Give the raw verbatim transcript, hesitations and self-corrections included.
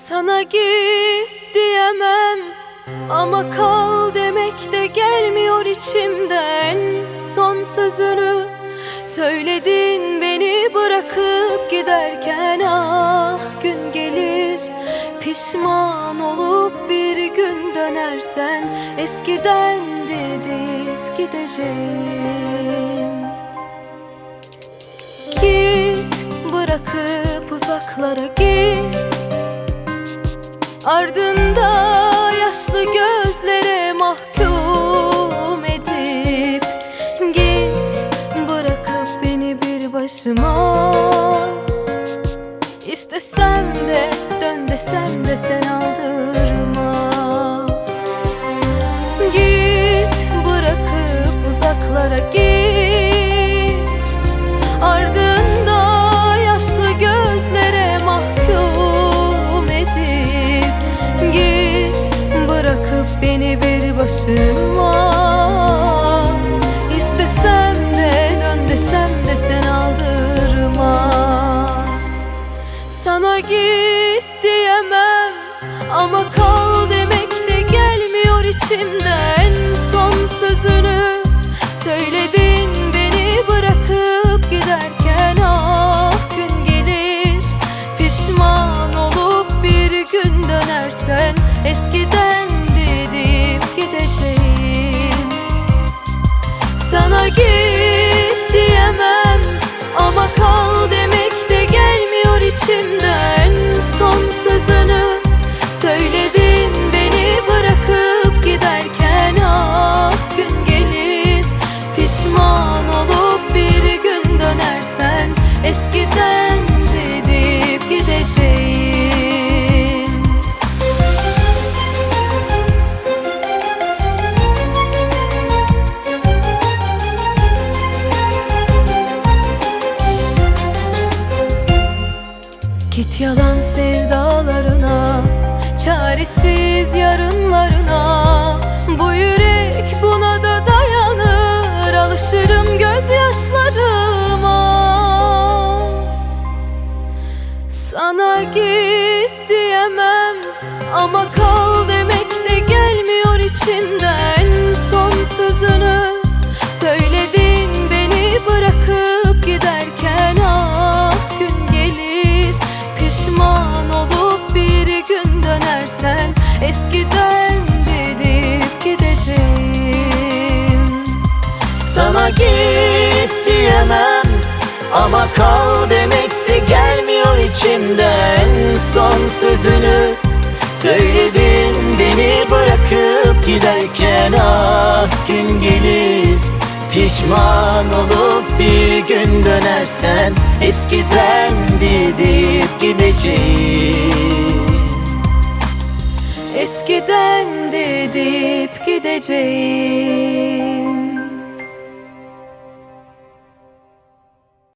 Sana git diyemem ama kal demek de gelmiyor içimden. Son sözünü söyledin beni bırakıp giderken. Ah, gün gelir pişman olup bir gün dönersen, eskiden deyip gideceğim. Git, bırakıp uzaklara git, ardında yaşlı gözlere mahkum edip git, bırakıp beni bir başıma. İstesem de dön desem de sen aldırma. Git, bırakıp uzaklara git, ardında yaşlı gözlere mahkum edip git, bırakıp beni bir başıma. İstesem de dön desem de sen aldırma. Sana git diyemem ama kal demek de gelmiyor içimden. Son sözünü söyledin beni bırakıp giderken. Ah, gün gelir pişman olup bir gün dönersen, eskiden deyip gideceğim. Sana git diyemem ama kal demek de gelmiyor içimden. Son sözünü söyledin beni bırakıp giderken. Ah, gün gelir pişman olup bir gün dönersen, eskiden deyip gideceğim. Git yalan sevdalarına, çaresiz yarınlarına. Bu yürek buna da dayanır, alışırım gözyaşlarıma. Sana git diyemem ama kal demek de gelmiyor içimden. Son sözünü söyledin beni bırakıp giderken. Ah, gün gelir pişman olup bir gün dönersen, eskiden deyip gideceğim. Sana git diyemem ama kal demek de gelmiyor içimden. Son sözünü söyledin beni bırakıp giderken. Ah, gün gelir pişman olup bir gün dönersen, eskiden deyip gideceğim. Eskiden deyip gideceğim.